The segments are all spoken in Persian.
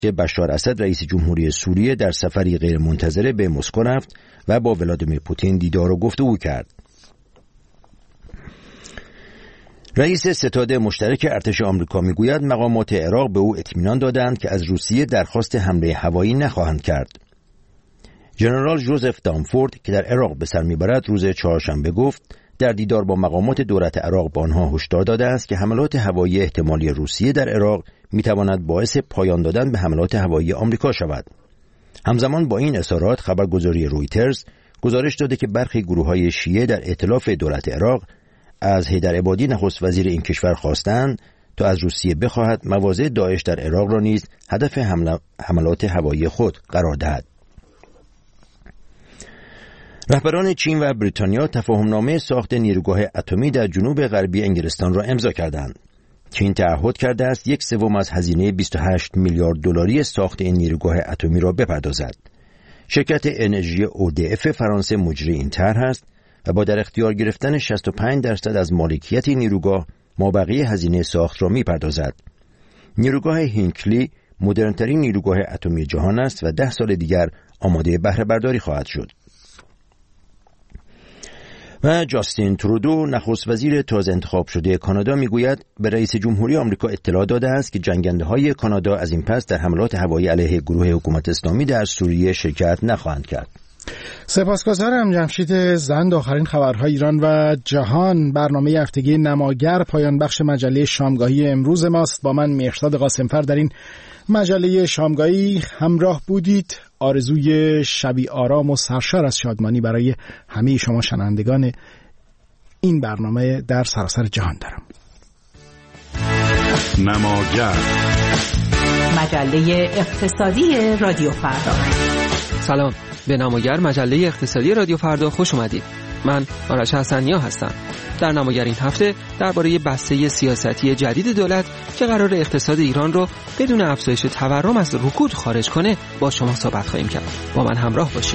بشار اسد رئیس جمهوری سوریه در سفری غیرمنتظره به مسکو رفت و با ولادیمیر پوتین دیدار و گفتگو کرد. رئیس ستاد مشترک ارتش آمریکا میگوید مقامات عراق به او اطمینان دادند که از روسیه درخواست حمله هوایی نخواهند کرد. ژنرال جوزف دامفورد که در عراق به سر میبرد روز چهارشنبه گفت در دیدار با مقامات دولت عراق به آنها هشدار داده است که حملات هوایی احتمالی روسیه در عراق میتواند باعث پایان دادن به حملات هوایی آمریکا شود. همزمان با این اظهارات خبرگزاری رویترز گزارش داده که برخی گروه‌های شیعه در ائتلاف دولت عراق از حیدر عبادی نخست وزیر این کشور خواستند تا از روسیه بخواهد مواضع داعش در عراق را نیز هدف حملات هوایی خود قرار دهد. رهبران چین و بریتانیا تفاهمنامه ساخت نیروگاه اتمی در جنوب غربی انگلستان را امضا کردند. چین تعهد کرده است 1/3 از هزینه 28 میلیارد دلاری ساخت این نیروگاه اتمی را بپردازد. شرکت انرژی اودف فرانسه مجری این طرح است و با در اختیار گرفتن 65% از مالکیت نیروگاه مابقی هزینه ساخت را میپردازد. نیروگاه هینکلی مدرن‌ترین نیروگاه اتمی جهان است و 10 سال دیگر آماده بهره برداری خواهد شد. و جاستین ترودو نخست وزیر تازه انتخاب شده کانادا میگوید به رئیس جمهوری آمریکا اطلاع داده است که جنگنده‌های کانادا از این پس در حملات هوایی علیه گروه حکومت اسلامی در سوریه شرکت نخواهند کرد. سپاسگزارم جمشید زند. آخرین خبرهای ایران و جهان برنامه هفتگی نماگر پایان بخش مجله شامگاهی امروز ماست. با من مهرداد قاسمفر در این مجله شامگاهی همراه بودید. آرزوی شبی آرام و سرشار از شادمانی برای همه شما شنوندگان این برنامه در سراسر جهان دارم. نماگر، مجله اقتصادی رادیو فردا. سلام، به نماگر مجله اقتصادی رادیو فردا خوش اومدید. من آرش حسنیا هستم. در نماگر این هفته درباره بسته سیاستی جدید دولت که قرار اقتصاد ایران رو بدون افزایش تورم از رکود خارج کنه با شما صحبت خواهیم کرد. با من همراه باشید.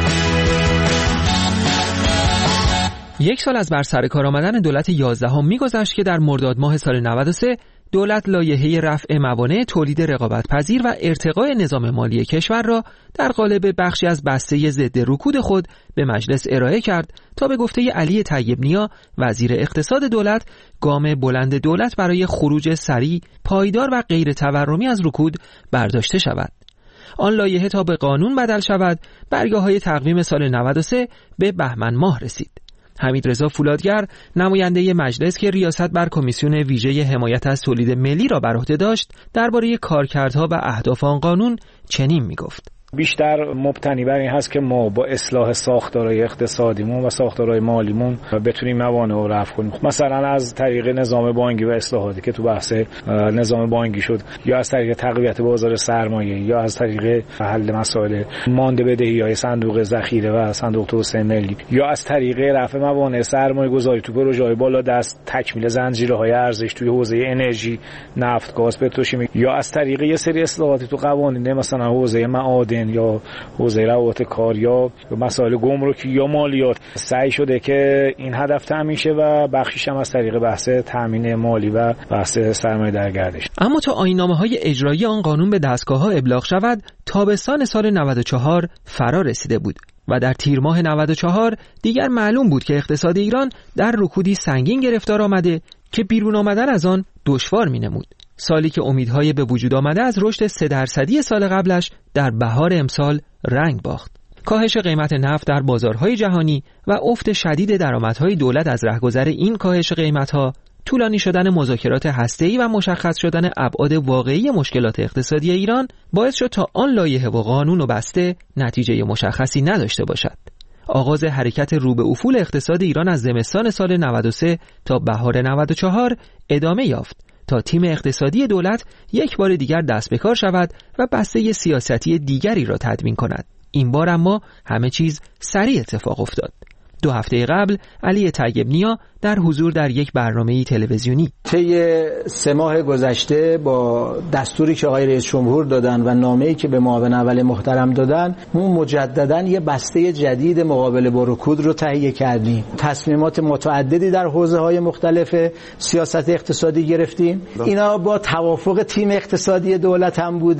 1 سال از بر سر کار آمدن دولت 11 میگذشت که در مرداد ماه سال 93 دولت لایحه رفع موانع تولید رقابت‌پذیر و ارتقاء نظام مالی کشور را در قالب بخشی از بسته ضد رکود خود به مجلس ارائه کرد تا به گفته علی طیب نیا وزیر اقتصاد دولت گام بلند دولت برای خروج سریع، پایدار و غیر تورمی از رکود برداشته شود. آن لایحه تا به قانون بدل شود برگه‌های تقویم سال 93 به بهمن ماه رسید. حمیدرضا فولادگر نماینده مجلس که ریاست بر کمیسیون ویژه حمایت از تولید ملی را بر عهده داشت درباره کارکردها و اهداف آن قانون چنین میگفت: بیشتر مبتنی بر این هست که ما با اصلاح ساختارهای اقتصادیمون و ساختارهای مالیمون بتونیم موانع رو رفع کنیم. مثلا از طریق نظام بانکی و اصلاحاتی که تو بحث نظام بانکی شد، یا از طریق تقویت بازار سرمایه، یا از طریق حل مسائل مانده بدهی‌های صندوق ذخیره و صندوق توسعه ملی، یا از طریق رفع موانع سرمایه‌گذاری تو پروژه‌های بالا دست، تکمیل زنجیرهای ارزش توی حوزه انرژی، نفت، گاز، پتروشیمی، یا از طریق یه سری اصلاحاتی تو قوانین مثلا حوزه معادن یا حوزه روابط کار یا مسائل گمرکی یا مالیات. سعی شده که این هدف تامین شه و بخشیش هم از طریق بحث تامین مالی و بحث سرمایه در گردش. اما تا آیین‌نامه‌های اجرایی آن قانون به دستگاه‌ها ابلاغ شود تابستان سال 94 فرا رسیده بود و در تیر ماه 94 دیگر معلوم بود که اقتصاد ایران در رکودی سنگین گرفتار آمده که بیرون آمدن از آن دشوار می‌نمود. سالی که امیدهای به وجود آمده از رشد 3% سال قبلش در بهار امسال رنگ باخت. کاهش قیمت نفت در بازارهای جهانی و افت شدید درآمدهای دولت از رهگذر این کاهش قیمتها، طولانی شدن مذاکرات هسته‌ای و مشخص شدن ابعاد واقعی مشکلات اقتصادی ایران باعث شد تا آن لایحه و قانون و بسته نتیجه مشخصی نداشته باشد. آغاز حرکت رو به افول اقتصاد ایران از زمستان سال 93 تا بهار 94 ادامه یافت تا تیم اقتصادی دولت یک بار دیگر دست به کار شود و بسته سیاستی دیگری را تدوین کند. این بار اما همه چیز سریع اتفاق افتاد. 2 هفته قبل علی طیب نیا در حضور در یک برنامه تلویزیونی طی 3 ماه گذشته با دستوری که آقای رئیس جمهور دادن و نامه‌ای که به معاون اول محترم دادن، ما مجدداً یه بسته جدید مقابله با رکود رو تهیه کردیم. تصمیمات متعددی در حوزه‌های مختلف سیاست اقتصادی گرفتیم. اینا با توافق تیم اقتصادی دولت هم بوده.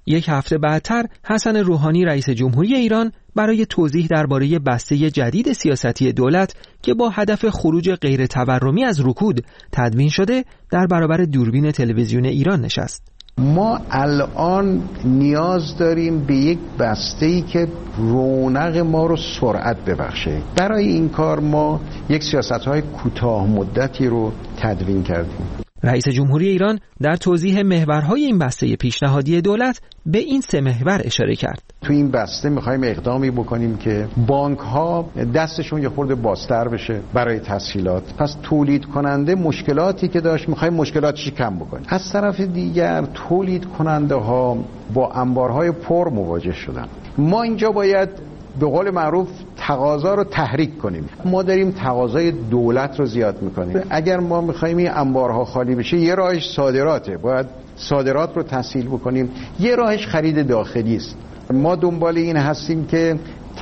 یک هفته بعدتر حسن روحانی رئیس جمهوری ایران برای توضیح درباره بسته جدید سیاستی دولت که با هدف خروج غیر تورمی از رکود تدوین شده در برابر دوربین تلویزیون ایران نشست. ما الان نیاز داریم به یک بسته‌ای که رونق ما رو سرعت ببخشه. برای این کار ما یک سیاست‌های کوتاه مدتی رو تدوین کردیم. رئیس جمهوری ایران در توضیح محورهای این بسته پیشنهادی دولت به این 3 محور اشاره کرد. تو این بسته می‌خوایم اقدامی بکنیم که بانک‌ها دستشون یه خورده بازتر بشه برای تسهیلات. پس تولید کننده مشکلاتی که داشت می‌خوایم مشکلاتش کم بکنیم. از طرف دیگر تولید کننده‌ها با انبارهای پر مواجه شدن. ما اینجا باید به قول معروف تقاضا رو تحریک کنیم. ما داریم تقاضای دولت رو زیاد میکنیم. اگر ما میخوایم این انبارها خالی بشه، یه راهش صادراته، باید صادرات رو تسهیل بکنیم. یه راهش خرید داخلی است. ما دنبال این هستیم که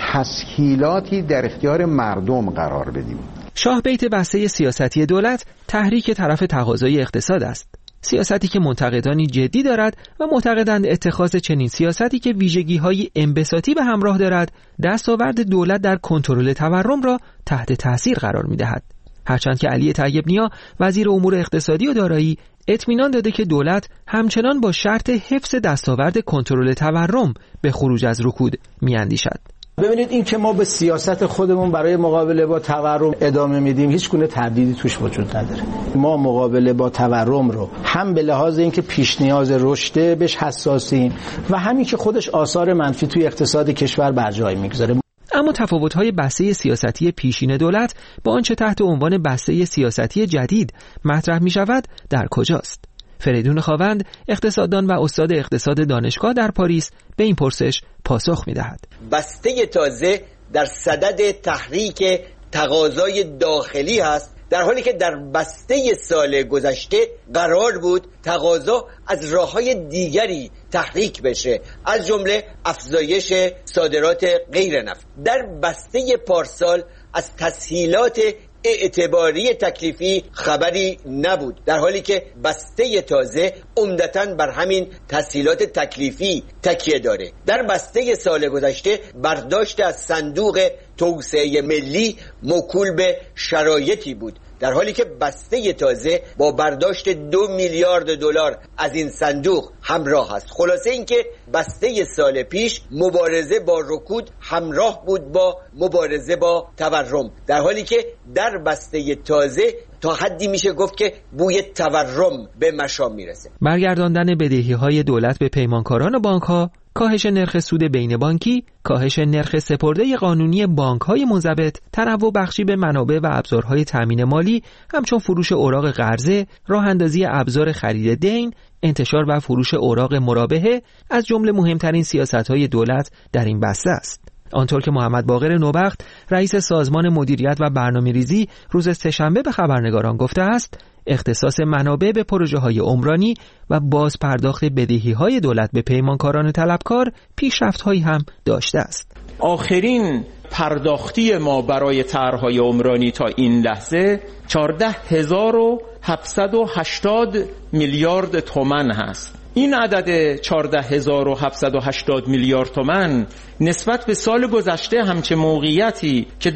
تسهیلاتی در اختیار مردم قرار بدیم. شاه بیت بسته سیاستی دولت تحریک طرف تقاضای اقتصاد است. سیاستی که منتقدانی جدی دارد و معتقدند اتخاذ چنین سیاستی که ویژگی‌های انبساطی به همراه دارد، دستاورد دولت در کنترل تورم را تحت تاثیر قرار می‌دهد. هرچند که علی طیب نیا وزیر امور اقتصادی و دارایی اطمینان داده که دولت همچنان با شرط حفظ دستاورد کنترل تورم به خروج از رکود می‌اندیشد. ببینید این که ما به سیاست خودمون برای مقابله با تورم ادامه میدیم هیچ گونه تردیدی توش وجود نداره. ما مقابله با تورم رو هم به لحاظ اینکه پیش نیاز رشده بهش حساسیم و همین که خودش آثار منفی توی اقتصاد کشور بر جای میگذاره. اما تفاوت‌های بسته سیاستی پیشین دولت با آنچه تحت عنوان بسته سیاستی جدید مطرح می‌شود در کجاست؟ فریدون خاوند، اقتصاددان و استاد اقتصاد دانشگاه در پاریس، به این پرسش پاسخ می‌دهد. بسته تازه در صدد تحریک تقاضای داخلی هست، در حالی که در بسته سال گذشته قرار بود تقاضا از راه‌های دیگری تحریک بشه، از جمله افزایش صادرات غیر نفت. در بسته پارسال از تسهیلات اعتباری تکلیفی خبری نبود، در حالی که بسته تازه عمدتاً بر همین تسهیلات تکلیفی تکیه داره. در بسته سال گذشته برداشت از صندوق توسعه ملی موکول به شرایطی بود، در حالی که بسته تازه با برداشت 2 میلیارد دلار از این صندوق همراه است. خلاصه اینکه بسته سال پیش مبارزه با رکود همراه بود با مبارزه با تورم، در حالی که در بسته تازه تا حدی میشه گفت که بوی تورم به مشام میرسه. برگرداندن بدهی‌های دولت به پیمانکاران بانک‌ها، کاهش نرخ سود بین بانکی، کاهش نرخ سپرده قانونی بانک‌های منضبط، تنوع بخشی به منابع و ابزارهای تامین مالی، همچون فروش اوراق قرضه، راه‌اندازی ابزار خرید دین، انتشار و فروش اوراق مرابحه از جمله مهمترین سیاست‌های دولت در این بسته است. آنطور که محمد باقر نوبخت، رئیس سازمان مدیریت و برنامه‌ریزی، روز سه‌شنبه به خبرنگاران گفته است، اختصاص منابع به پروژه‌های عمرانی و باز پرداخت بدهی‌های دولت به پیمانکاران طلبکار پیشرفت‌هایی هم داشته است. آخرین پرداختی ما برای طرح‌های عمرانی تا این لحظه 14780 میلیارد تومان هست. این عدد 14780 میلیارد تومان نسبت به سال گذشته همچه موقعیتی که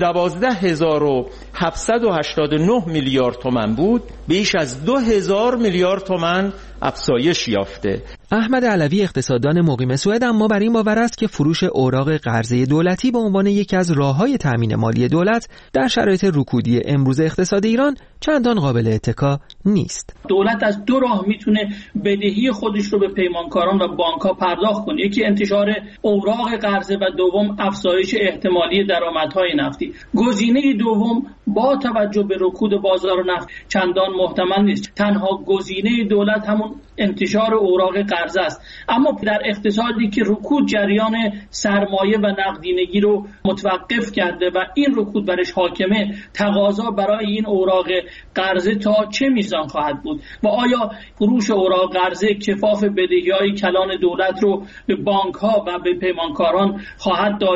12789 میلیارد تومان بود بیش از 2000 میلیارد تومان افزایش یافته. احمد علوی اقتصاددان مقیم سوئد اما بر این باور است که فروش اوراق قرضه دولتی به عنوان یکی از راه‌های تامین مالی دولت در شرایط رکودی امروز اقتصاد ایران چندان قابل اتکا نیست. دولت از 2 راه میتونه بدهی خودش رو به پیمانکاران و بانک‌ها پرداخت کنه. یکی انتشار اوراق قرضه و دوم افزایش احتمالی درآمدهای نفتی. گزینه دوم با توجه به رکود بازار نفت چندان محتمل نیست. تنها گزینه دولت همون انتشار اوراق قرضه است. اما در اقتصادی که رکود جریان سرمایه و نقدینگی رو متوقف کرده و این رکود برش حاکمه، تقاضا برای این اوراق قرضه تا چه میزان خواهد بود و آیا فروش اوراق قرضه کفاف بدهی‌های کلان دولت رو به بانک‌ها و به پیمانکاران خواهد داشت؟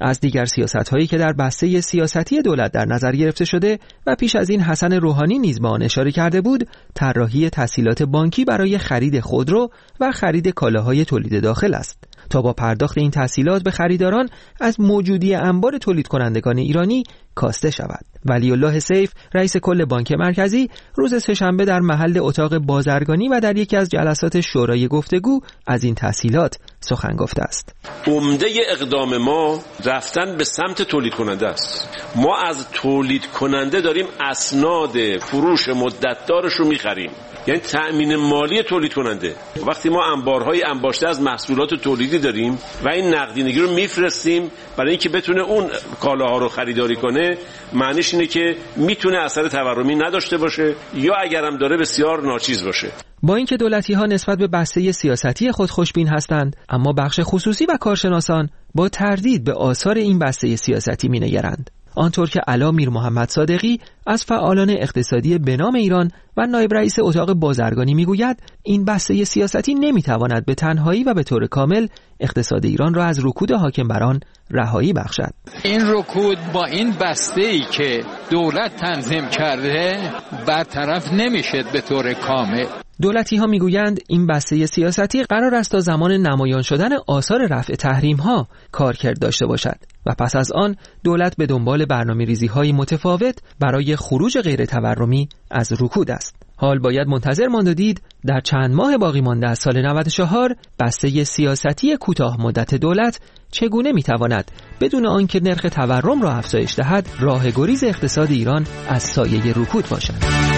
از دیگر سیاست‌هایی که در بسته سیاستی دولت در نظر گرفته شده و پیش از این حسن روحانی نیز به آن اشاره کرده بود، طراحی تسهیلات بانکی برای خرید خودرو و خرید کالاهای تولید داخل است تا با پرداخت این تسهیلات به خریداران از موجودی انبار تولید کنندگان ایرانی کاسته شود. ولی الله سیف، رئیس کل بانک مرکزی، روز سه‌شنبه در محل اتاق بازرگانی و در یکی از جلسات شورای گفتگو از این تسهیلات سخن گفته است. عمده اقدام ما رفتن به سمت تولید کننده است. ما از تولید کننده داریم اسناد فروش مدتدارش رو می‌خریم، یعنی تأمین مالی تولید کننده. وقتی ما انبارهای انباشته از محصولات تولیدی داریم و این نقدینگی رو میفرستیم برای اینکه بتونه اون کالاها رو خریداری کنه، معنیش اینه که میتونه اثر تورمی نداشته باشه یا اگرم داره بسیار ناچیز باشه. با اینکه دولتی‌ها نسبت به بسته سیاستی خود خوشبین هستند، اما بخش خصوصی و کارشناسان با تردید به آثار این بسته سیاستی می‌نگرند. آنطور که علا میر محمد صادقی از فعالان اقتصادی به نام ایران و نایب رئیس اتاق بازرگانی میگوید، این بسته سیاستی نمیتواند به تنهایی و به طور کامل اقتصاد ایران را از رکود حاکم بر آن رهایی بخشد. این رکود با این بسته‌ای که دولت تنظیم کرده برطرف نمیشه به طور کامل. دولتی‌ها میگویند این بسته سیاستی قرار است تا زمان نمایان شدن آثار رفع تحریم‌ها کارکرد داشته باشد و پس از آن دولت به دنبال برنامه‌ریزی‌های متفاوت برای خروج غیر تورمی از رکود است. حال باید منتظر ماند و دید در چند ماه باقی مانده از سال 94 بسته سیاستی کوتاه مدت دولت چگونه میتواند بدون آنکه نرخ تورم را افزایش دهد راه گریز اقتصاد ایران از سایه رکود باشد.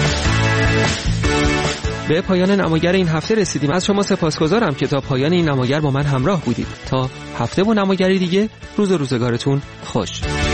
به پایان نماگر این هفته رسیدیم. از شما سپاسگزارم که تا پایان این نماگر با من همراه بودید. تا هفته و نماگری دیگه، روز و روزگارتون خوش.